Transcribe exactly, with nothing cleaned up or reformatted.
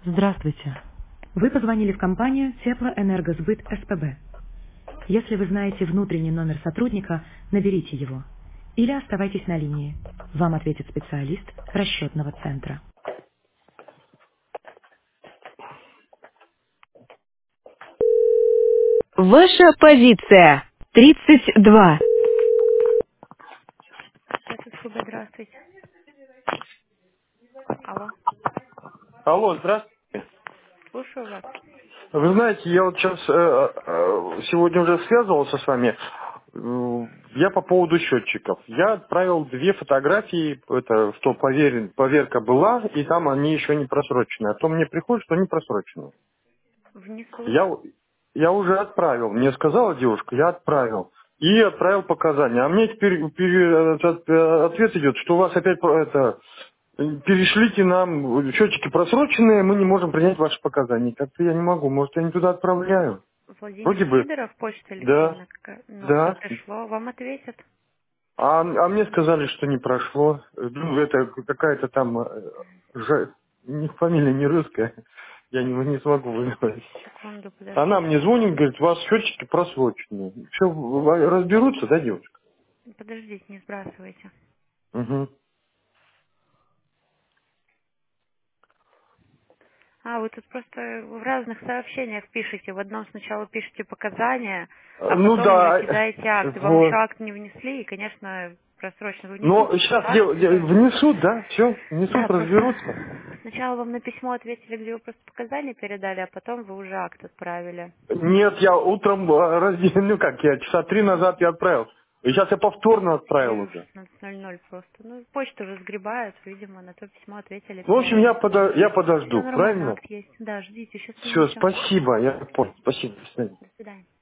Здравствуйте. Вы позвонили в компанию Теплоэнергосбыт СПБ. Если вы знаете внутренний номер сотрудника, наберите его. Или оставайтесь на линии. Вам ответит специалист расчетного центра. Ваша позиция. тридцать два. Это СПБ, здравствуйте. Алло, Алло, здравствуйте. слушаю вас. Вы знаете, я вот сейчас сегодня уже связывался с вами. Э, Я по поводу счетчиков. Я отправил две фотографии, это что поверен, поверка была, и там они еще не просрочены. А то мне приходит, что они просрочены. Внесу. Я, я уже отправил. Мне сказала девушка, я отправил. И отправил показания. А мне теперь пере- от- ответ идет, что у вас опять про- это перешлите нам счетчики просроченные, мы не можем принять ваши показания. Как-то я не могу. Может, я не туда отправляю. Владимир Вроде бы. Сидоров, почта Да. электронная какая? Ну, не Да. пришло. Вам ответят. А, а мне сказали, что не прошло. Ну, это какая-то там э, жа- не- фамилия не русская. Я не, не смогу выговорить. Секунду, Она подождите. мне звонит, говорит, у вас счетчики просроченные. Все, разберутся, да, девушка? Подождите, не сбрасывайте. Угу. А, вы тут просто в разных сообщениях пишете. В одном сначала пишете показания, а Ну потом уже да, кидаете акты. Вам еще вот. акт не внесли, и, конечно, просрочно. Вы Но внесите сейчас акт, все. внесут, да, все, внесут, Да, разберутся. просто сначала вам на письмо ответили, где вы просто показания передали, а потом вы уже акт отправили. Нет, я утром, э, разде- ну как, я часа три назад я отправил. И сейчас я повторно Я отправил вижу уже. шестнадцать ноль ноль просто. Ну, почту разгребают, видимо, на то письмо ответили, В общем, я, передали. подо- я Все подожду, нормально, правильно? акт есть. Да, ждите, сейчас Все, внесем. спасибо, я понял. Спасибо, до свидания. До свидания.